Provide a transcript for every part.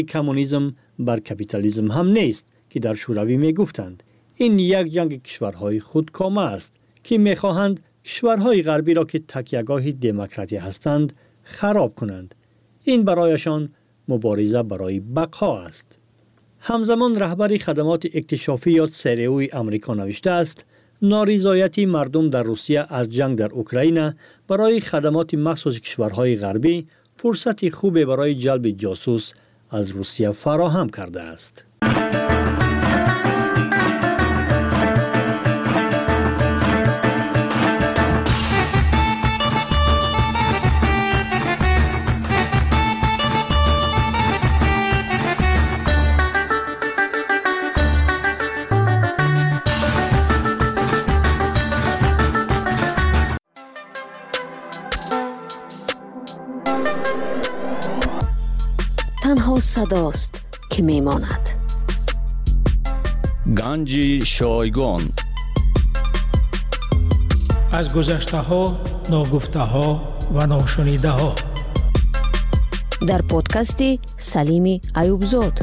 کمونیسم بر کپیتالیسم هم نیست که در شوروی می گفتند. این یک جنگ کشورهای خودکامه است که می خواهند کشورهای غربی را که تکیهگاه دموکراسی هستند خراب کنند. این برایشان مبارزه برای بقا است. همزمان رهبر خدمات اکتشافی یا سریوی آمریکا نوشته است نارضایتی مردم در روسیه از جنگ در اوکراین برای خدمات مخصوص کشورهای غربی فرصتی خوب برای جلب جاسوس از روسیه فراهم کرده است. تنها صداست که میماند. گنج شایگان از گذشته ها، ناگفته ها و ناشنیده ها در پادکست سلیم ایوبزاد.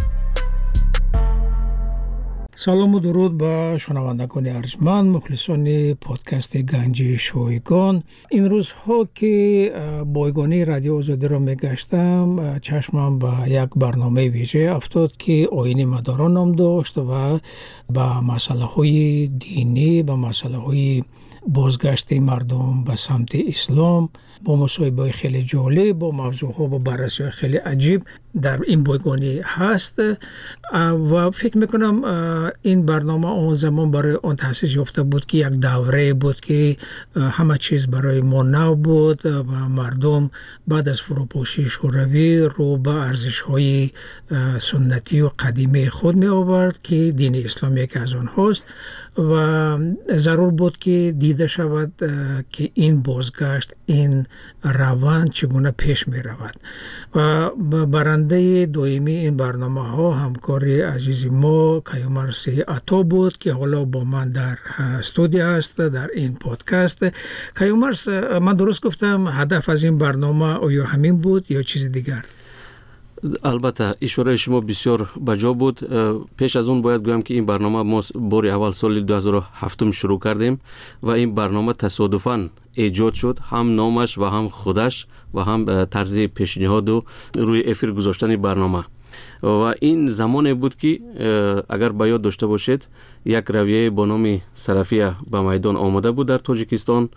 سلام و درود به شنوندگان ارجمند مخلصان پادکست گنج شایگان. این روزها که بایگانی رادیو آزادی را میگشتم چشمم به یک برنامه ویژه افتاد که آیین مداران نام داشت و به مسئله های دینی، به مسئله های بازگشت مردم به سمت اسلام با مصاحبه خیلی جالب، با موضوعها با بررسی خیلی عجیب در این بایگانی هست و فکر میکنم این برنامه اون زمان برای آن تأسیس یافته بود که یک دوره بود که همه چیز برای ما نو بود و مردم بعد از فروپاشی شوروی رو به ارزش‌های سنتی و قدیمی خود می آورد که دین اسلام یکی از آنهاست و ضرور بود که دیده شود که این بازگشت، این روند چگونه پیش می رود و برنده دویمی این برنامه ها همکاری عزیز ما کیومرث عطا بود که حالا با من در استودیو است در این پادکست. کیومرث، من درست گفتم هدف از این برنامه آیا همین بود یا چیز دیگر؟ البته اشاره شما بسیار بجا بود. پیش از اون باید گویم که این برنامه ما بار اول سال 2007 شروع کردیم و این برنامه تصادفاً ایجاد شد، هم نامش و هم خودش و هم طرز پیشنهاد و روی افیر گذاشتن برنامه. و این زمانی بود که اگر به یاد داشته باشید یک رویه با نام سلفیه به میدان آمده بود در تاجیکستان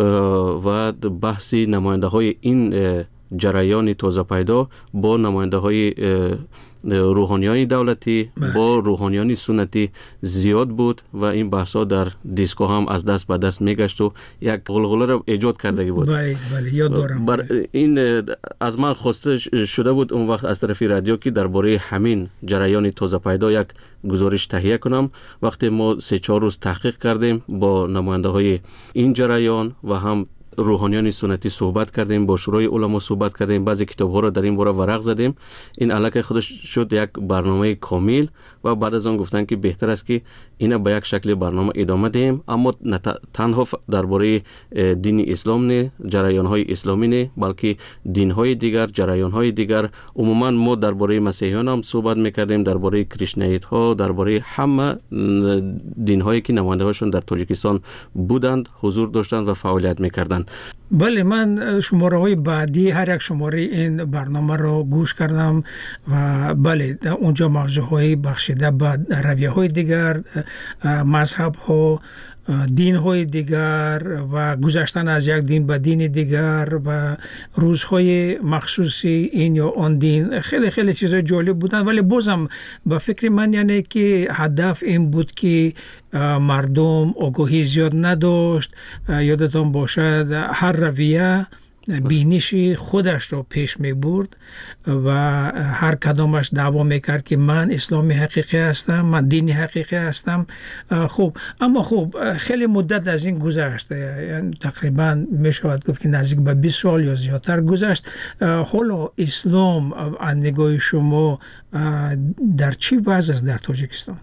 و بحث نماینده های این جریان تازه پیدا با نماینده های روحانیان دولتی با روحانیان سنتی زیاد بود و این بحثا در دیسکو هم از دست به دست میگشت و یک غلغله را ایجاد کرده بود. بله یاد دارم. این از من خواسته شده بود اون وقت از طرف رادیو که درباره همین جریان تازه پیدا یک گزارش تهیه کنم. وقتی ما 3-4 روز تحقیق کردیم با نماینده های این جریان و هم روحانیان سنتی صحبت کردیم، با شورای علما صحبت کردیم، بعضی کتاب‌ها را در این باره ورق زدیم. این الکی خودش شد یک برنامه کامل و بعد از آن گفتن که بهتر است که اینا به یک شکل برنامه ادامه دهیم، اما نه تنها درباره دین اسلام نه، جریان‌های اسلامی نه، بلکه دین‌های دیگر، جریان‌های دیگر. عموما ما درباره مسیحیان هم صحبت می‌کردیم، درباره کریشنایت‌ها، درباره همه دین‌هایی که نماینده‌هاشون در تاجیکستان بودند، حضور داشتند و فعالیت می‌کردند. بله، من شماره های بعدی هر یک شماره این برنامه رو گوش کردم و بله اونجا موضوع های بخشیده به رویه های دیگر، مذهب ها، دین های دیگر و گذشتن از یک دین به دین دیگر و روزهای مخصوصی این یا آن دین، خیلی خیلی چیزای جالب بودن. ولی بازم به فکر من یعنی که هدف این بود که مردم آگاهی زیاد نداشت. یادتون باشد هر رویه بینش خودش رو پیش می برد و هر کدامش دعوا میکرد که من اسلامی حقیقی هستم، من دینی حقیقی هستم. اما خیلی مدت از این گذشت، یعنی تقریبا می شود گفت که نزدیک به 20 سال یا زیادتر گذشت. حالا اسلام از نگاه شما در چی وضع است در تاجیکستان؟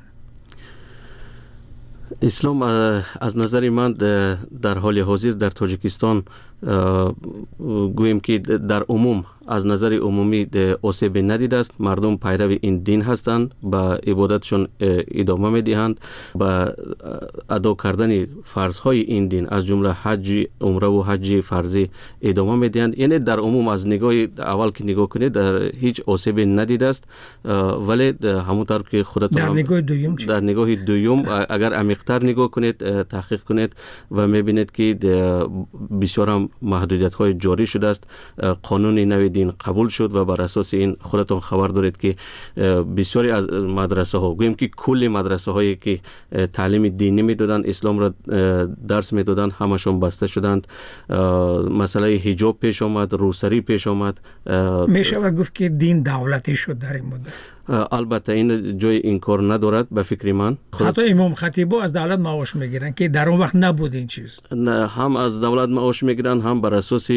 اسلام از نظر من در حال حاضر در تاجیکستان گویم که در عموم از نظر عمومی آسیب ندیده است. مردم پیرو این دین هستند، با عبادتشون ادامه میدهند، با ادا کردن فرض‌های این دین از جمله حج، عمره و حج فرضی ادامه میدهند. یعنی در عموم از نگاه اول که نگاه کنید در هیچ آسیب ندیده است. ولی همونطور که خودتون در نگاه دوم اگر عمیق‌تر نگاه کنید، تحقیق کنید و میبینید که بسیار هم محدودیت‌های جاری شده است. قانون نو دین قبول شد و بر اساس این خودتون خبر دارید که بسیاری از مدرسه ها، گویم که کل مدرسه هایی که تعلیم دینی میدادن، اسلام را درس میدادن، همشون بسته شدند. مسئله حجاب پیش آمد، روسری پیش آمد. میشه گفت که دین دولتی شد در این مدت. البته این جای انکار ندارد به فکر من. حتی امام خطیبا از دولت معاش میگیرن که در اون وقت نبود این چیز. نه، هم از دولت معاش میگیرن، هم بر اساس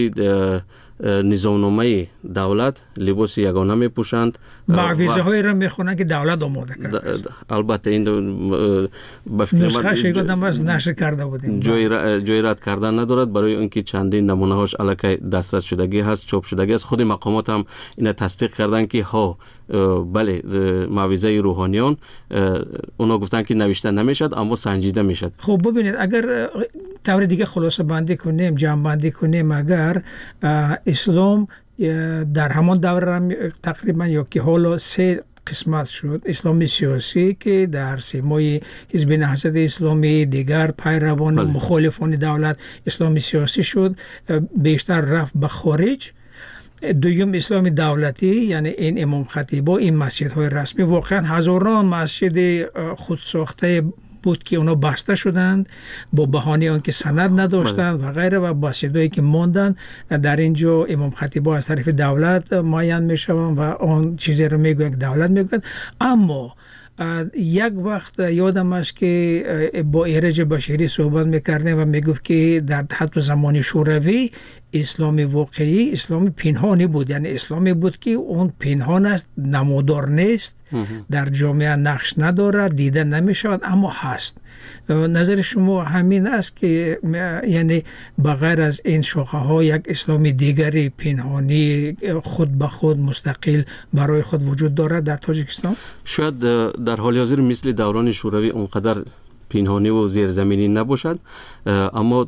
نظامنامه دولت لباس یگانه میپوشند. معویزه های را میخونن که دولت آماده کرده است. البته این به فکر نسخه شیگادم از نشر کرده بودیم. جای رد کردن ندارد، برای اینکه چندین نمونه هاش الکی دسترس شدگی هست، چاپ شدگی است. خود مقامات هم این تصدیق کردن که ها بله معویزه روحانیان اونا گفتن که نوشته نمیشد اما سنجیده میشد. خب ببینید اگر طور دیگه خلاصه بندی کنیم، جمع بندی کنیم، اگر اسلام در همان دوره تقریبا یا که حالا 3 قسمت شد. اسلام سیاسی که در سیمای حزب نهضت اسلامی، دیگر پیروان مخالفان دولت اسلام سیاسی شد، بیشتر رفت به خارج. دوم اسلام دولتی، یعنی این امام خطیبا، این مسجدهای رسمی، واقعا هزاران مسجد خودساخته بود که اونا بسته شدند با بهانه آنکه سند نداشتند و غیره، و مسجدایی که ماندن در اینجا امام خطیبا از طرف دولت معین میشوند و آن چیزی رو میگویند که دولت میگوید. اما یک وقت یادم است که با ایرج بشیری صحبت میکردیم و میگفت که در حتی زمان شوروی اسلام واقعی اسلام پنهانی بود، یعنی اسلامی بود که اون پنهان است، نمودار نیست، در جامعه نقش ندارد، دیده نمیشود، اما هست. نظر شما همین است که یعنی بغیر از این شاخه ها یک اسلام دیگری پنهانی خود به خود مستقل برای خود وجود دارد در تاجیکستان؟ شاید در حال حاضر مثل دوران شوروی اونقدر پنهانی و زیرزمینی نباشد، اما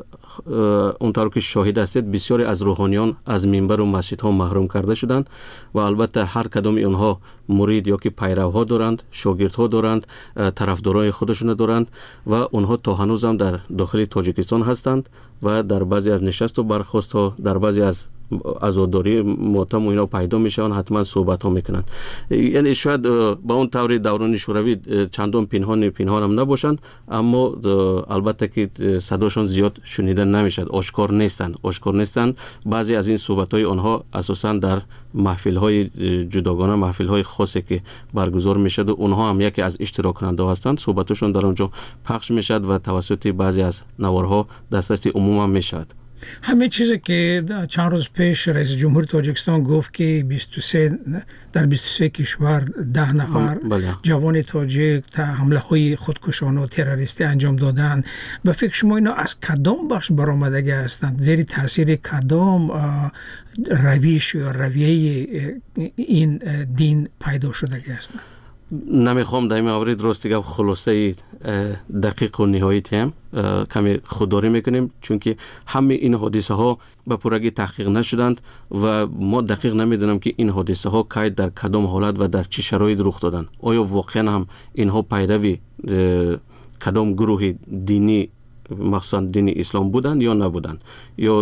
اونطور که شاهد هستید بسیاری از روحانیان از منبر و مسجدها محروم کرده شدند و البته هر کدام اینها مرید یا که پیروها دارند، شاگردها دارند، طرفدارای خودشون دارند و اونها تا هنوز هم در داخل تاجیکستان هستند و در بعضی از نشست و برخاست ها، در بعضی از عزاداری ماتم و اینا پیدا میشن، حتما صحبت ها میکنن. یعنی شاید با اون طور دوران شوروی چندان پنهان هم نباشند، اما البته که صداشون زیاد شنیده نمیشد، آشکار نیستند. بعضی از این صحبت های آنها اساسا در محفل های جداگانه، محفل های خاصی که برگزار میشد و اونها هم یکی از اشتراک کننده هستند، صحبتشون در اونجا پخش میشد و توسط بعضی از نوارها دسترس عموم هم میشد. همه چیزی که چند روز پیش رئیس جمهور تاجیکستان گفت که در 23 کشور 10 نفر جوان تاجیک حمله های خودکشانه و تروریستی انجام دادن، به فکر شما اینا از کدام بخش برآمدگی هستند؟ زیر تاثیر کدام رویش یا رویه این دین پیدا شدگی هستند؟ نمیخوام در این مورد راستی گفت خلاصه دقیق و نهایی هم کمی خودداری میکنیم، چون که همه این حادثه ها به پورگی تحقیق نشدند و ما دقیق نمیدونم که این حادثه ها کی در کدام حالت و در چه شرایط رخ دادن. آیا واقعا هم اینها پیروی کدام گروه دینی مخصوصا دین اسلام بودن یا نبودن، یا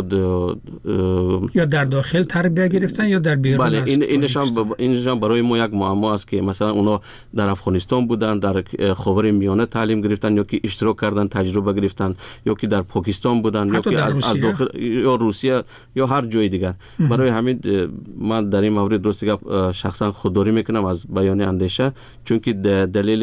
در داخل تربیت گرفتن یا در بیرون؟ بله، اینشان برای ما یک معما است که مثلا اونا در افغانستان بودن، در خاور میانه تعلیم گرفتن، یا که اشتراک کردن، تجربه گرفتن، یا که در پاکستان بودن، یا که از داخل یا روسیه یا هر جای دیگر. برای همین من در این مورد درست شخصا خودداری میکنم از بیان اندیشه، چون که دلیل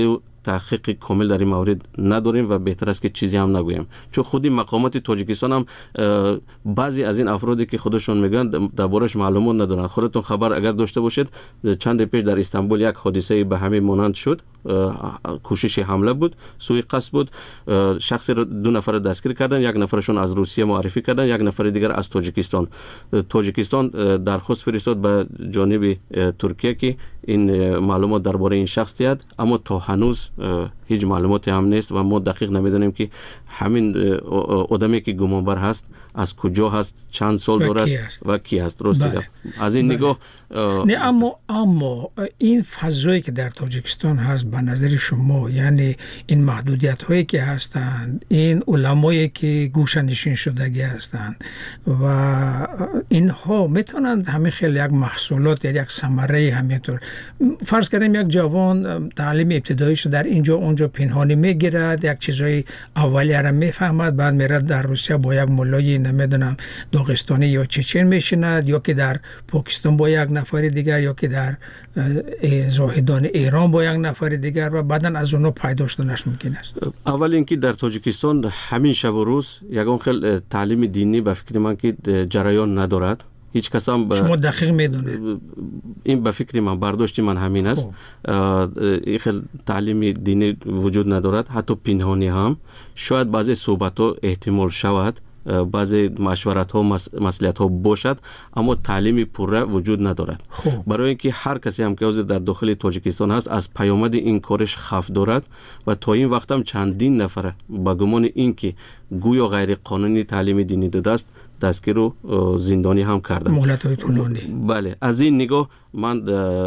تحقیق کامل در این مورد نداریم و بهتر است که چیزی هم نگویم، چون خودی مقامات تاجیکستان هم بعضی از این افرادی که خودشون میگن دربارش معلومات ندارن. خودتون خبر اگر داشته باشید چند پیش در استانبول یک حادثه به همین مانند شد، کوشش حمله بود، سوء قصد بود، شخص رو 2 نفر دستگیر کردن، 1 نفرشون از روسیه معرفی کردن، 1 نفر دیگر از تاجیکستان درخواست فرستاد به جانب ترکیه که این معلومات درباره این شخص دهد، اما تا هنوز هیچ معلوماتی هم نیست و ما دقیق نمیدونیم که همین آدمی که گمانبر هست از کجا هست، چند سال دارد و کی هست. درسته؟ بله. از این نگاه نه، اما این فضایی که در تاجیکستان هست به نظر شما، یعنی این محدودیت هایی که هستند، این علمایی که گوشه نشین شدگی هستند و اینها میتونند همین خیلی یک محصولات یا یک ثمره همینطور، فرض کنیم یک جوان تعلیم ابتداییش در اینجا اونجا پنهانی میگیرد، یک چیزای اولیه را میفهمد، بعد میره در روسیه با یک مولای نمیدونم داغستانی یا چچن میشیند، یا که در پاکستان با یک نفر دیگر، یا که در زاهدان ایران با یک نفر دیگر و بعدن از اونها پیدا شدنش ممکن است. اول اینکه در تاجیکستان همین شب و روز یگان خیلی تعلیم دینی به فکر من که جریان ندارد. هیچ کس هم شما دقیق میدونید این به فکر من برداشت من همین است. خیلی تعلیم دینی وجود ندارد، حتی پنهانی هم. شاید بعضی صحبت ها احتمال شود، بعضی مشورت ها مصلحت ها باشد، اما تعلیم پوره وجود ندارد. برای اینکه هر کسی هم که در داخل تاجیکستان هست از پیامد این کارش خوف دارد و تا این وقت هم چندین نفر با گمان اینکه گویا غیر قانونی تعلیم دینی داده است دستگیر و زندانی هم کردن. مهلت‌های طولانی. بله، از این نگاه من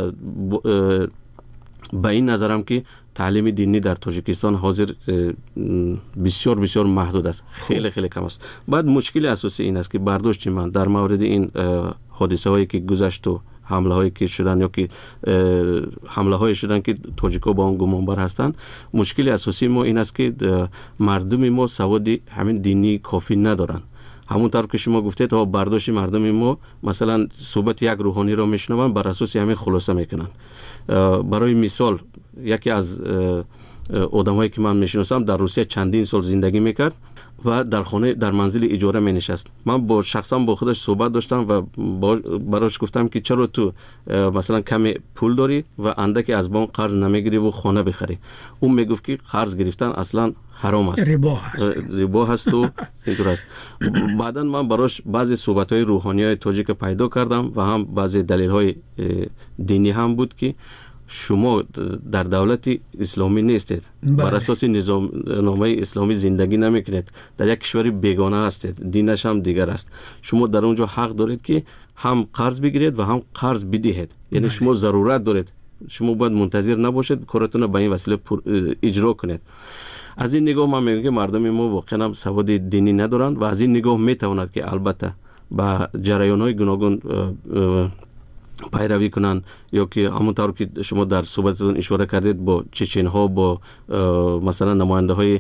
به این نظرم که تعلیم دینی در تاجیکستان حاضر بسیار بسیار محدود است، خیلی خیلی کم است. بعد مشکل اساسی این است که برداشت من در مورد این حادثه هایی که گذشت و حمله هایی که شدن یا که حمله هایی شدن که تاجیکا با اون گمانبر هستند، مشکل اساسی ما این است که مردم ما سواد همین دینی کافی ندارن. همونطور که شما گفتید تا برداشت مردم ما مثلا صحبت یک روحانی را میشنون بر اساس همین خلاصه میکنن. برای مثال یکی از آدمایی که من میشناسم در روسیه چندین سال زندگی میکرد و در خانه در منزل اجاره می نشست. من شخصا با خودش صحبت داشتم و براش گفتم که چرا تو مثلا کمی پول داری و اندکی از بانک قرض نمیگیری و خانه بخری؟ اون میگفت که قرض گرفتن اصلا حرام است، ربا هست و اینطور است. بعدا من براش بعضی صحبت‌های روحانی‌های تاجیک پیدا کردم و هم بعضی دلیل‌های دینی هم بود که شما در دولت اسلامی نیستید، بر اساس نظامنامه اسلامی زندگی نمیکنید، در یک کشور بیگانه هستید، دینش هم دیگر است. شما در اونجا حق دارید که هم قرض بگیرید و هم قرض بدهید. یعنی شما ضرورت دارید، شما باید منتظر نباشید کارتون به این وسیله اجرا کنید. از این نگاه من میگم مردم ما واقعا هم سواد دینی ندارن و از این نگاه میتواند که البته با جریان‌های گوناگون پیروی کنن، یا که همونطور که شما در صحبتتون اشاره کردید با چچن‌ها، با مثلا نماینده‌های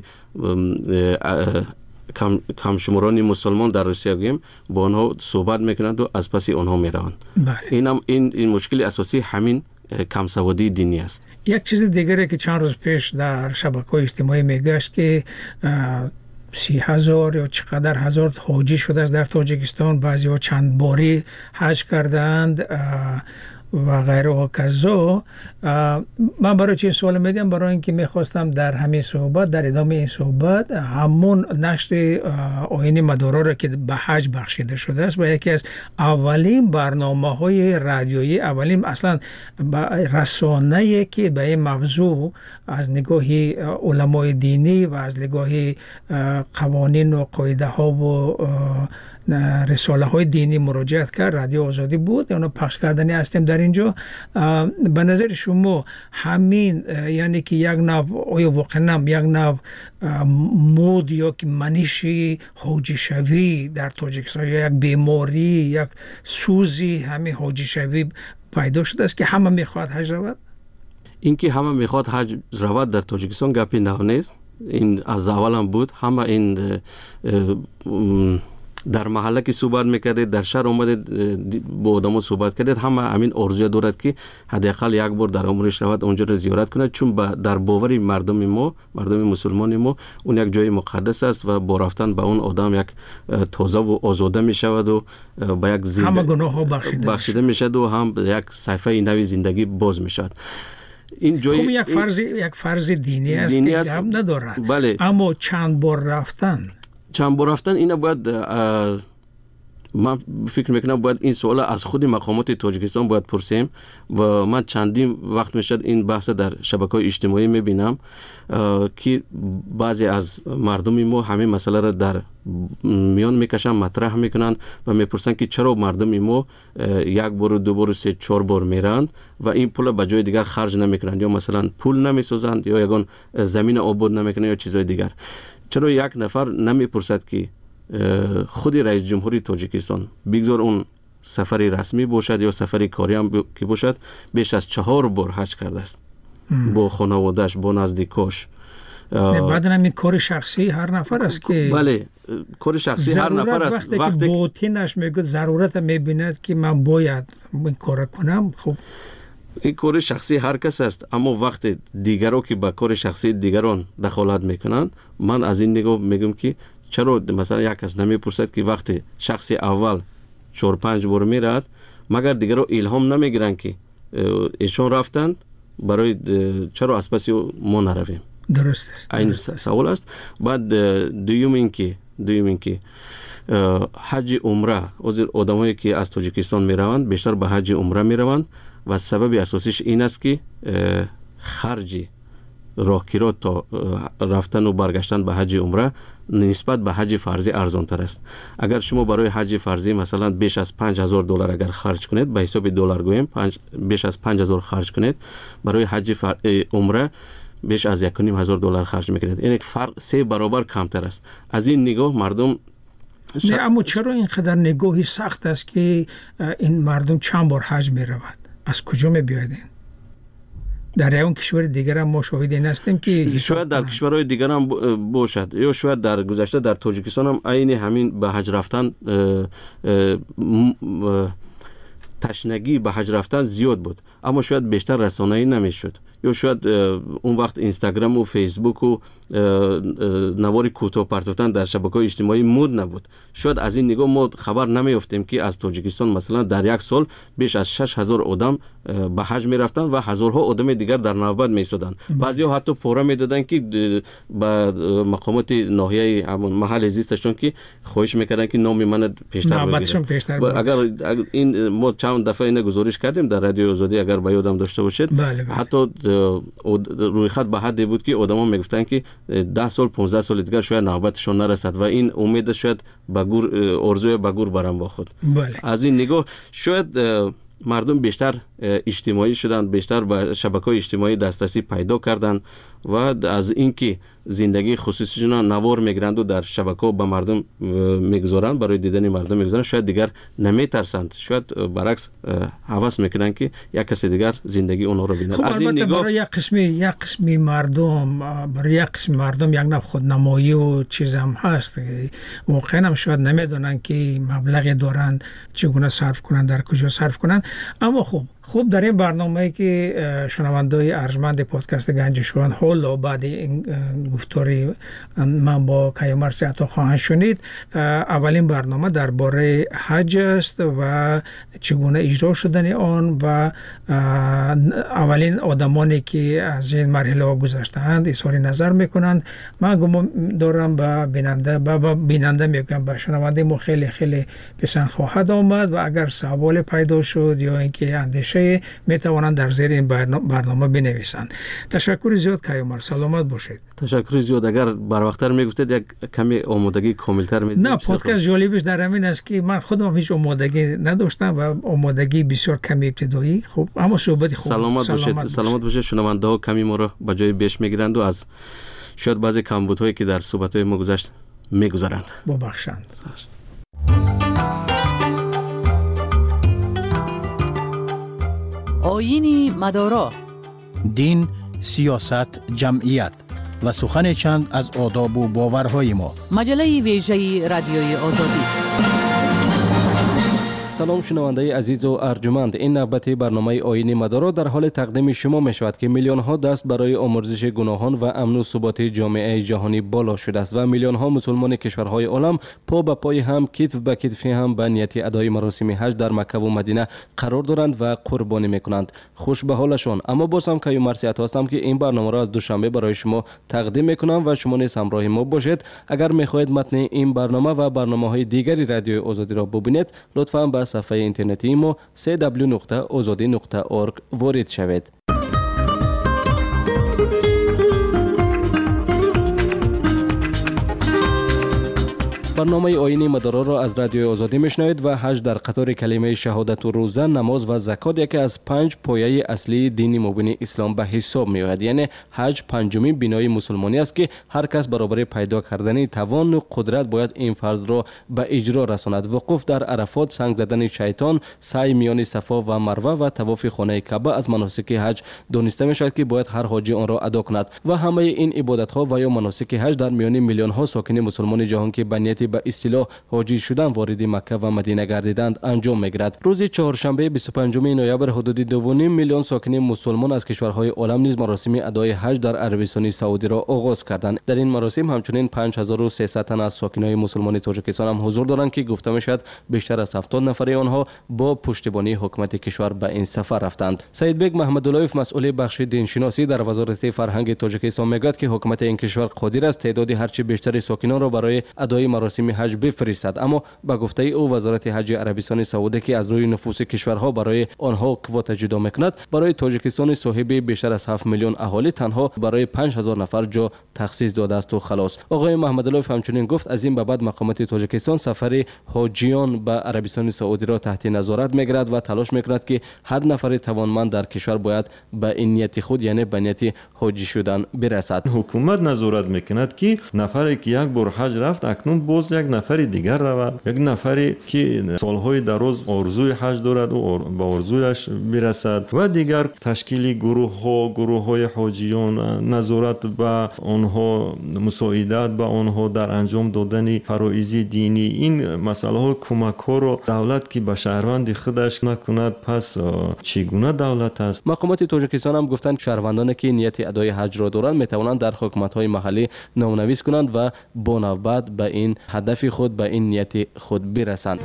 کم شمارانی مسلمان در روسیه گیم با آنها صحبت میکنند و از پس آنها میروند. این مشکل اساسی همین کم سوادی دینی است. یک چیز دیگری که چند روز پیش در شبکه‌های اجتماعی میگشت که 30,000 یا چقدر هزار حاجی شده است در تاجیکستان، بعضی ها چند باری حج کردند و غیره و کذا. من برای چه سوال میدم؟ برای اینکه میخواستم در همین صحبت، در ادامه این صحبت، همون نشر آیین مدارا را که به حج بخشیده شده است و یکی از اولین برنامه‌های رادیویی، اولین اصلا رسانه‌ای که به این موضوع از نگاه علمای دینی و از نگاه قوانین و قاعده ها و رساله های دینی مراجعت کرد، رادیو آزادی بود. اونو پخش کردنی هستیم در اینجا. به نظر شما همین یعنی که یک نوع آیا واقعا یک نوع مود یا که منشی حاجی شوی در تاجیکستان یا یک بیماری، یک سوزی همین حاجی شوی پیدا شده است که همه میخواد حج رود؟ اینکه همه میخواد حج رود در تاجیکستان گپی نیست. این از اول هم بود. همه این در محله که صحبت میکردید، در شهر اومدید با آدمو صحبت کردید، همه همین آرزوی دارد که حداقل یک بار در عمرش رود اونجا رو زیارت کنه، چون در باور مردم ما، مردم مسلمان ما، اون یک جای مقدس است و با رفتن به اون آدم یک تازه و آزاده میشود و با یک همه گناه ها بخشیده میشد و هم یک صفحه نوی زندگی باز میشد. این جای خب یک فرض دینی است که هم ندارد. بله. اما چند بار رفتن اینا باید من فکر میکنم باید این سوال از خود مقامات تاجیکستان باید پرسیم و من چندین وقت میشد این بحث در شبکه‌های اجتماعی میبینم که بعضی از مردم ما همین مسئله را در میان میکشن، مطرح میکنن و میپرسن که چرا مردم ما یک بار، دو بار، سه، چهار بار میرن و این پول به جای دیگر خرج نمیکنن، یا مثلا پول نمیسازند یا یگان زمین آباد نمیکنن یا چیزای دیگر. چرا یک نفر نمیپرسد که خود رئیس جمهوری تاجیکستان بگذار اون سفری رسمی باشد یا سفری کاری هم که باشد، بیش از 4 بار حج کرده است با خانواده‌اش، با نزدیکاش. بعد همین کار شخصی هر نفر است که بله، کار شخصی هر نفر است. وقتی که باطنش میگه ضرورت میبیند که من باید این کار کنم، خب این کار شخصی هر کس است، اما وقتی دیگران که با کار شخصی دیگران دخالت میکنن، من از این نگاه میگم که چرا مثلا یک کس نمیپرسد که وقتی شخصی اول 4-5 بار میرد، مگر دیگران الهام نمیگیرن که ایشون رفتن برای چرا از پس ما نرویم؟ درست است. این سوال است. بعد دوم این که حج عمره، آدمایی که از تاجیکستان میروند بیشتر به حج عمره میروند و سبب اساسیش این است که خرج راهگیری تا رفتن و برگشتن به حج عمره نسبت به حج فرضی ارزان تر است. اگر شما برای حج فرضی مثلا بیش از $5,000 اگر خرج کنید، به حساب دلار گویم بیش از 5,000 خرج کنید، برای حج عمره بیش از $1,500 خرج میکنید. این یک فرق 3 برابر کمتر است. از این نگاه مردم نه، اما چرا اینقدر نگاهی سخت است که این مردم چند بار حج میرود؟ از کجا میبیاید این؟ در اون کشور دیگر هم ما شاهد این هستیم که شاید در کشورهای دیگر هم باشد، یا شاید در گذشته در تاجیکستان هم عین همین به حج رفتن تشنگی به حج رفتن زیاد بود، اما شاید بیشتر رسانه‌ای نمیشد، یا شاید اون وقت اینستاگرام و فیسبوک و نوار کوتاه پرتوتن در شبکه‌های اجتماعی مود نبود. شاید از این نگاه ما خبر نمیافتیم که از تاجیکستان مثلا در یک سال بیش از 6,000 آدم به حج میرفتن و هزارها آدم دیگر در نوبت میایستادن. بعضیا حتی پورا میدادن که به مقامات ناحیه همون محل زیستشون که خواهش میکردن که نام من پیشتر بگیرن. اگر این ما چند دفعه اینو گزارش کردیم در رادیو آزادی، اگر به یادم داشته باشید، حتی روی خط به حدی بود که آدما میگفتن که 10 سال 15 سال دیگر شاید نوبتشون نرسد و این امید شاید به گور ارزوی به گور برام با خود. از این نگاه شاید مردم بیشتر اجتماعی شدن، بیشتر به شبکه‌های اجتماعی دسترسی پیدا کردن و از اینکه زندگی خصوصیشون نوار میگیرند و در شبکه‌ها به مردم میگذارن، برای دیدن مردم میگذارن، شاید دیگر نمیترسند، شاید برعکس هوس میکنن که یک کس دیگر زندگی اونها رو ببینه. خب از این نگاه برای یک قسمی مردم یک نوع خودنمایی و چیز هم هست، واقعا هم شاید نمیدونن که مبلغی دارن چگونه صرف کنن، در کجا صرف کنن. اما خب در این برنامه‌ای که شنونده‌های ارجمند پادکست گنج شویگان حالا بعد این گفتاری من با کیامرث عطا خواهند شنید، اولین برنامه درباره حج است و چگونه اجرا شدن آن و اولین آدمانی که از این مرحله گذشته‌اند اظهار نظر میکنند. من گمان دارم به بیننده میگم به شنونده ما خیلی خیلی پسند خواهد آمد و اگر سوال پیدا شد یا اینکه اندیشه میتوانند در زیر این برنامه بنویسند. تشکر زیاد کیامرث، سلامت باشید. تشکر زیاد. اگر بر وقت‌تر میگفتید یک کمی آمادگی کاملتر میدید. نه، پادکست جالبش در همین است که من خودم هیچ آمادگی نداشتم و آمادگی بسیار کمی ابتدایی. خب اما صحبت خوب. سلامت باشید. شنونده ها کمی ما رو به جای بیش میگیرند و از شاید بعضی کمبودهایی که در صحبت‌های ما گذشت میگذارند. ببخشند. آیین مدارا، دین، سیاست، جمعیت و سخن چند از آداب و باورهای ما. مجله ویژه رادیوی آزادی. سلام شنونده عزیز و ارجمند، این نوبت برنامه آیین مدارا در حال تقدیم شما می شود که میلیون ها دست برای آمرزش گناهان و امن و ثبات جامعه جهانی بالا شده است و میلیون ها مسلمان کشورهای عالم پا به پای هم، کتف به کتف هم به نیت ادای مراسم حج در مکه و مدینه قرار دارند و قربانی میکنند. خوش به حالشان. اما باز هم که مرسیت هستم که این برنامه را از دوشنبه برای شما تقدیم میکنم و شما نیز همراه ما باشید. اگر میخواهید متن این برنامه و برنامه‌های دیگری رادیو آزادی را ببینید، لطفاً به صفحه اینترنتی ما www.azadi.org وارد شوید. برنامه آیین مدارا را از رادیو آزادی میشنوید و حج در قطار کلمه شهادت و روزه، نماز و زکات یکی از 5 پایه اصلی دین مبین اسلام به حساب میآید. یعنی حج پنجمین بنای مسلمانی است که هر کس برابر پیدا کردن توان و قدرت باید این فرض را به اجرا رساند. وقوف در عرفات، سنگ زدن شیطان، سعی میان صفا و مروه و طواف خانه کعبه از مناسک حج دانسته میشود که باید هر حاجی آن را ادا کند و همه این عبادت ها و یا مناسک حج در میان میلیون ها ساکن مسلمان جهان که به نیت به اصطلاح حاجی شدن وارد مکه و مدینه گردیدند انجام میگیرد. روز چهارشنبه 25 نوامبر حدود 2.5 میلیون ساکن مسلمان از کشورهای عالم نیز مراسم ادای حج در عربستان سعودی را آغاز کردند. در این مراسم همچنین 5300 تن از ساکنان مسلمان تاجیکستان هم حضور دارند که گفته میشد بیشتر از 70 نفر آنها با پشتیبانی حکومت کشور به این سفر رفتند. سید بیگ محمداللهیف مسئول بخش دینشناسی در وزارت فرهنگ تاجیکستان میگوید که حکومت این کشور قادر است تعداد هرچه بیشتر ساکنان را برای ادای مراسم حج بفرستد، اما با گفته او وزارت حج عربستان سعودی که از روی نفوس کشورها برای آنها کوتا جدا میکند، برای تاجیکستان صاحب بیشتر از 7 میلیون اهالی تنها برای 5000 نفر جا تخصیص داده است و خلاص. آقای محمداللهیف همچنین گفت از این به بعد مقامات تاجیکستان سفر حاجیان به عربستان سعودی را تحت نظارت میگیرد و تلاش میکند که هر نفر توانمند در کشور باید به این نیت خود یعنی به نیت حاجی شدن برسد. حکومت نظارت میکند که نفری که یک بار حج رفت اکنون باز یک نفری دیگر رود، یک نفری که سالهای دراز آرزوی حج دارد و به آرزویش برسد و دیگر تشکیل گروه‌های حاجیان، نظارت به آنها، مساعدت به آنها در انجام دادن فرایض دینی، این مسئله ها کمک ها را دولت که به شهروند خودش نکند پس چگونه دولت است؟ مقامات تاجیکستان هم گفتند شهروندانی که نیت ادای حج را دارند میتوانند در حکومت‌های محلی نامنویس کنند و با نوبت به این هدف خود به این نیت خود برسند.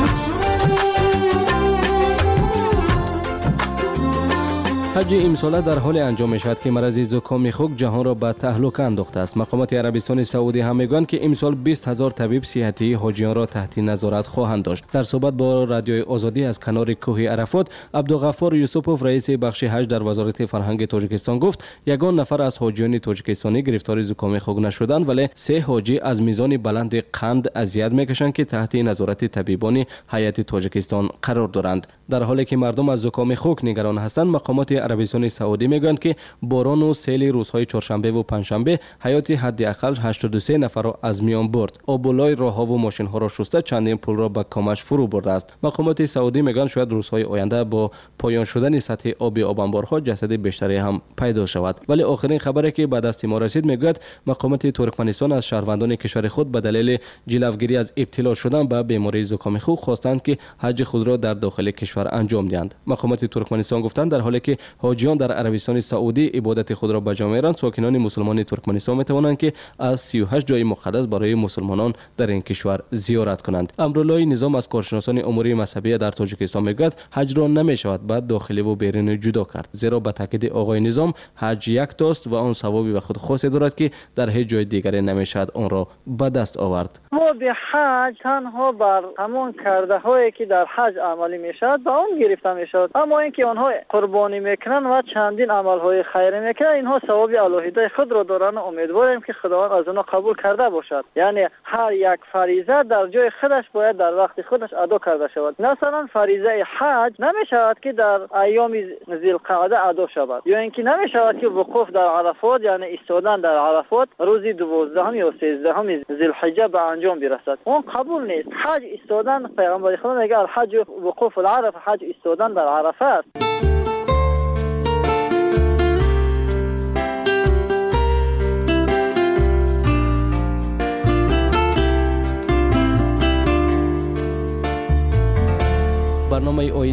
حج امساله در حال انجام می شود که مرض زکام خوک جهان را به تهلکه انداخته است. مقامات عربستان سعودی هم میگویند که امسال 20000 طبیب صحتی حاجیان را تحت نظارت خواهند داشت. در صحبت با رادیوی آزادی از کنار کوه عرفات، عبدالغفار یوسفوف رئیس بخش حج در وزارت فرهنگ تاجیکستان گفت یگان نفر از حاجیان تاجیکستانی گرفتار زکام خوک نشدند، ولی 3 حاجی از میزان بلند قند اذیت میکشند که تحت نظارت طبیبان هیئت تاجیکستان قرار دارند. در حالی که مردم از زکام خوک نگران هستند، مقامات عربستان سعودی میگویند که باران و سیل روزهای چهارشنبه و پنجشنبه حیات حداقل 83 نفر را از میان برد. آبولای راهها و ماشین ها را شسته چندین پل را به کامش فرو برده است. مقامات سعودی میگویند شاید روزهای آینده با پایان شدن سطح آب آبانبارها جسد بیشتری هم پیدا شود. ولی آخرین خبری که به دست ما رسید میگوید مقامات ترکمنستان از شهروندان کشور خود به دلیل جلوگیری از ابتلا شدن به بیماری زکام خوک خواستند که حج خود را در داخل کشور انجام دهند. مقامات ترکمنستان گفتند در حالی که حاجیان در عربستان سعودی عبادت خود را به جا می‌آورند، ساکنان مسلمان ترکمنستان می‌توانند که از 38 جای مقدس برای مسلمانان در این کشور زیارت کنند. امرالله نظام از کارشناسان امور مذهبی در تاجیکستان میگوید حج را نمی‌شود بعد داخلی و بیرونی جدا کرد، زیرا به تاکید آقای نظام حج یک تاست و آن ثوابی به خود خاصی دارد که در هیچ جای دیگری نمی‌شود آن را به دست آورد. ما به حج تنها بر همون کرده هایی که در حج عملی میشد به اون گرفته میشد، اما اینکه آنها قربانی میکنن و چندین عمل های خیری میکنن اینها ثواب الهی خود را دارن. امیدواریم که خداوند از اونها قبول کرده باشد. یعنی هر یک فریضه در جای خودش باید در وقت خودش ادا کرده شود. مثلا فریضه حج نمیشود که در ایام ذوالقعده ادا شود، یا اینکه نمیشود که وقوف در عرفات یعنی ایستادن در عرفات روز 12 یا 13 ذوالحجه به انجام برسد. اون قبول نیست. حج ایستادن، پیغمبر خدا میگه الحج وقوف العرفه، حج ایستادن در عرفه است.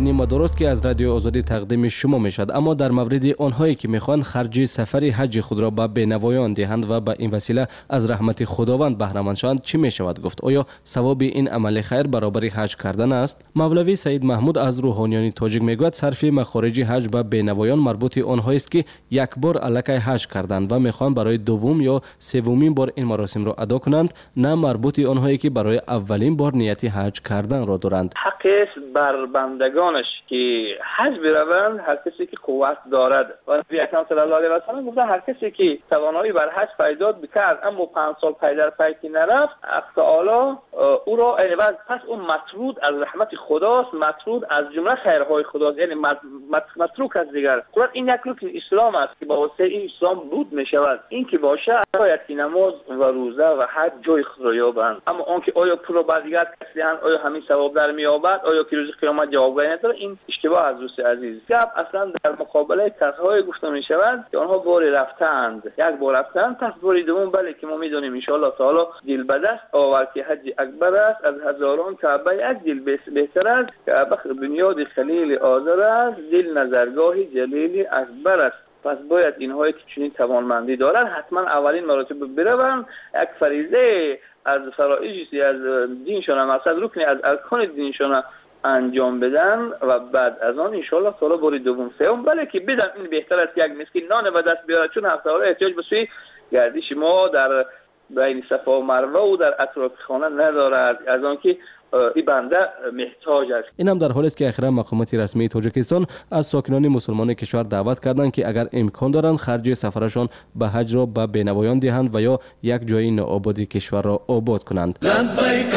آیین مدارست که از رادیو آزادی تقدیم شما می شد. اما در مورد آنهایی که میخوان خرج سفر حج خود را به بینوایان دهند و به این وسیله از رحمت خداوند بهره مند شوند چی می شود گفت؟ آیا ثواب این عمل خیر برابر حج کردن است؟ مولوی سید محمود از روحانیان تاجیک میگوید صرف مخارج حج به بینوایان مربوط آنهایی است که یک بار الکی حج کردند و میخوان برای دوم یا سومین بار این مراسم را ادا کنند، نه مربوط آنهایی که برای اولین بار نیت حج کردن را دارند. حق است بر بندگانش که حج بروند، هر کسی که قوت دارد. و نبی اکرم صلی الله علیه و سلم گفتند هر کسی که توانایی بر حج پیدا بکرد اما 5 سال پی در پی نرفت، حق تعالی او را عوض، پس اون مطرود از رحمت خداست، مطرود از جمله خیرهای خداست، یعنی متروک از دیگر. قرآن این یک رکن اسلام است که با واسطه این اسلام بود می شود. این که باشه باید که نماز و روزه و حج جای خود را یابند. اما اون که آیا پول را دیگر کسی هست، آیا همین ثواب در مییابد، آیا که روز قیامت جوابگویی نداره، این اشتباه از دوست عزیز. گپ اصلا در مقابله کسایی گفته می شود که آنها باری رفتند، یک بار رفتند، پس باری دوم بله که ما میدونیم ان شاء الله تعالی دل به دست آورد که حج اکبر است، از هزاران کعبه یک دل بهتر است، کعبه بنیاد خلیل آذر است، دل نظرگاه جلیل اکبر است. پس باید اینهایی که چنین توانمندی دارن حتما اولین مراتب بروند، یک فریضه از فرائض از دینشون، مقصد رکنی از ارکان دینشون انجام بدن و بعد از آن ان شاء الله تعالی بار دوم سوم بله که بدن. این بهتر است که یک مسکین نان به دست بیاره، چون هفته احتیاج به سوی گردش ما در بین صفا و مروه و در اطراف خانه ندارد، از آن که این بنده محتاج است. این هم در حالی است که اخیرا مقامات رسمی تاجیکستان از ساکنان مسلمان کشور دعوت کردند که اگر امکان دارند خرج سفرشان به حج را به بینوایان دهند و یا یک جای نوآباد کشور را آباد کنند. لبیک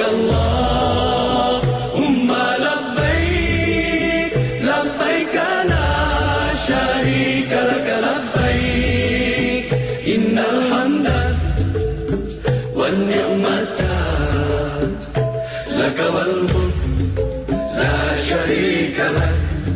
اللهم لبیک لبیک لا شریک لک لبیک ان الحمد والنعمت لك والملك لا شريك لك.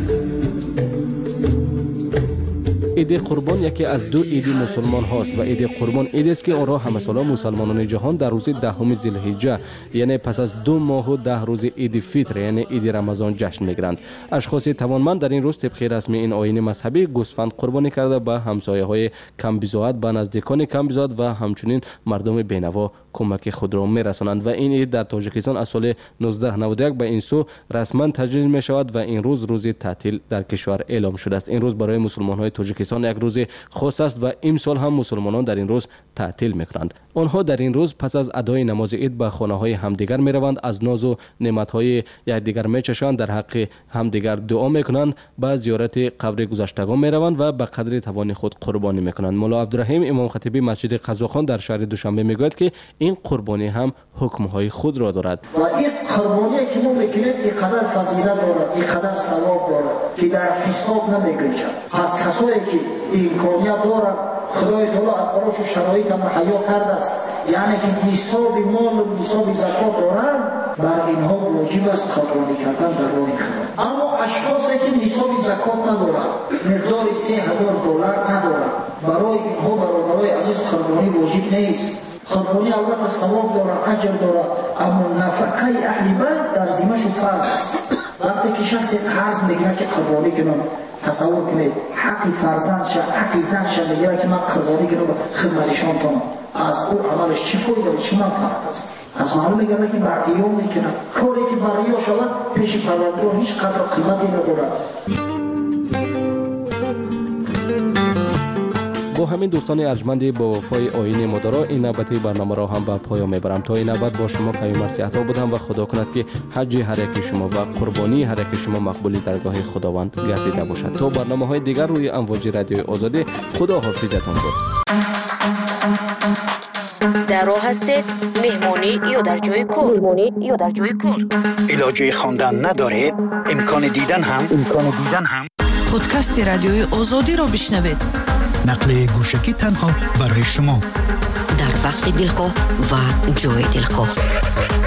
عید قربان یکی از دو عید مسلمان هاست و عید قربان عید است که آن را همه ساله مسلمانان جهان در روز 10 ذوالحجه یعنی پس از 2 ماه و 10 روز عید فطر یعنی عید رمضان جشن میگیرند. اشخاص توانمند در این روز طبق رسمی این آیین مذهبی گوسفند قربانی کرده به همسایه‌های کم بضاعت، به نزدیکان کم بضاعت و همچنین مردم بینوا کمک خود را میرسانند و این عید در تاجیکستان از سال 1991 به این سو رسما تجلیل می شود و این روز تعطیل در کشور اعلام شده است. این روز برای مسلمان‌های تاجیکستان یک روز خاص است و امسال هم مسلمانان در این روز تعطیل می‌کنند. آنها در این روز پس از ادای نماز عید به خانه‌های همدیگر می‌روند، از ناز و نعمت‌های یکدیگر می‌چشند، در حق همدیگر دعا می‌کنند، به زیارت قبر گذشتگان می‌روند و به قدر توان خود قربانی می‌کنند. مولا عبدالرحیم امام خطیبی مسجد قزاقان در شهر دوشنبه میگوید که این قربانی هم حکم‌های خود را دارد. و این قربانی که ما می‌کنیم اینقدر فضیلت دارد، اینقدر ثواب دارد که در حساب نمی‌گنجد. پس کسایی که امکانیت دارند خدای تعالی از براشون شرایط مهیا کرده است، یعنی که نصاب مال و نصاب زکات دارند، بر اینها واجب است قربانی کردن در راه خدا. اما اشخاصی که نصاب زکات ندارند، مقدار $3000 ندارند، برای اینها برادرای عزیز قربانی واجب نیست. قربانی البته ثواب دارد، اجر دارد، اما نفقه اهل بیت در ذمه‌شون فرض است. وقتی که شخصی قرض میگیره که قربانی کنم، تصور کنید حق فرزند شه، حق زن شه میگیره که من قربانی کنم خدمتشان کنم، از او عملش چی فایده و چی منفعت است؟ از معلوم میگه که بر ریا میکنه، کاری که بر ریا شود پیش پروردگار هیچ قدر قیمتی ندارد. با همین دوستان ارجمند با وفای آیین مدارا این نوبتی برنامه را هم به پایان میبرم. تا این نوبت با شما کیومرث عطا بودم و خدا کند که حج هر یک شما و قربانی هر یک شما مقبولی درگاه خداوند گردیده باشد. تا برنامه‌های دیگر روی امواج رادیوی آزادی، خدا حافظتان باد. در راه هستید مهمانی یا در جای کار؟ علاجه خواندن ندارید؟ امکان دیدن هم پادکست رادیوی آزادی را بشنوید. نقل گوشکی تنها برای شما در وقت دلخواه و جای دلخواه.